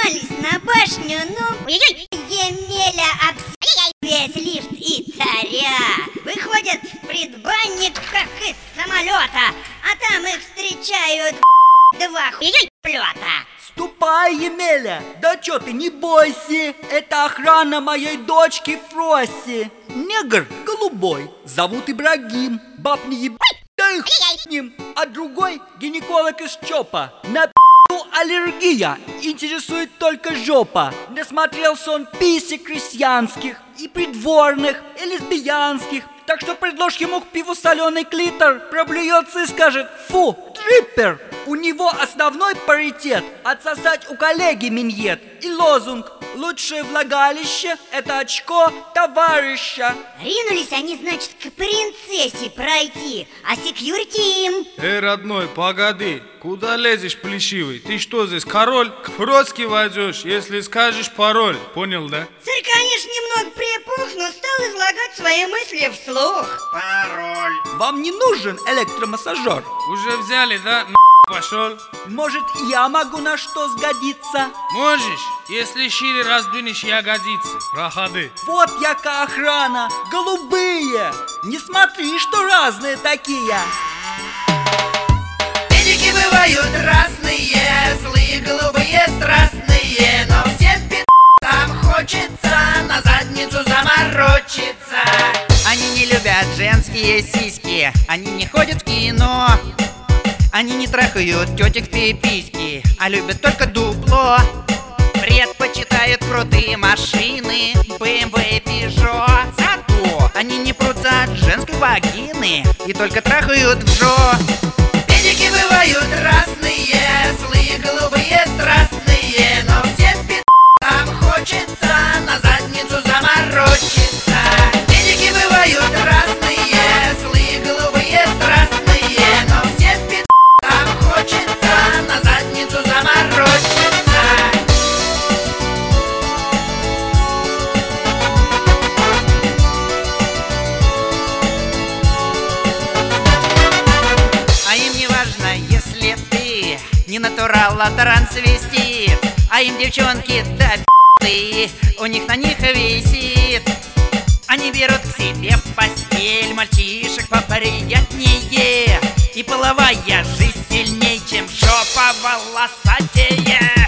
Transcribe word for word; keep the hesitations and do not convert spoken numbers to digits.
поднимались на башню, ну, Емеля обс... весь лифт и царя. Выходят в предбанник, как из самолета, а там их встречают два хуеплета. Ступай, Емеля! Да чё ты, не бойся! Это охрана моей дочки Фроси. Негр голубой, зовут Ибрагим. Баб не еб... да и хуй с ним. А другой гинеколог из ЧОПа. На пи***у аллергия, интересует только жопа. Насмотрелся он писек крестьянских и придворных, и лесбиянских. Так что предложь ему к пиву соленый клитор, проблюется и скажет: фу, триппер. У него основной паритет — отсосать у коллеги миньет. И лозунг: лучшее влагалище — это очко товарища. Ринулись они, значит, к принцессе пройти, а секьюрити им: эй, родной, погоди, куда лезешь, плешивый? Ты что здесь, король? К Фроцке войдешь, если скажешь пароль. Понял, да? Царь, конечно, немного припух, но стал излагать свои мысли вслух. Пароль. Вам не нужен электромассажер? Уже взяли, да? Пошел. Может, я могу на что сгодиться? Можешь, если шире раздвинешь ягодицы. Проходи. Вот яка охрана, голубые. Не смотри, что разные такие. Педики бывают разные, злые, голубые, страстные, но всем пи***ам хочется на задницу заморочиться. Они не любят женские сиськи, они не ходят в кино, они не трахают тетек пиписьки, а любят только дупло. Предпочитают крутые машины, бэ эм вэ, Peugeot. Зато они не прутся от женской вагины и только трахают в жо. Педики бывают разные, злые, голубые, страстные, но всем пи***ам хочется на задницу заморочиться. Педики бывают разные, злые, голубые, страстные, но всем пи***ам хочется на задницу заморочиться. А им не важно, если ты не натурал, а трансвестит. А им девчонки да пи***ты, у них на них висит. Они берут к себе в постель мальчишек поприятнее, и половая жизнь сильней, чем жопа волосатее.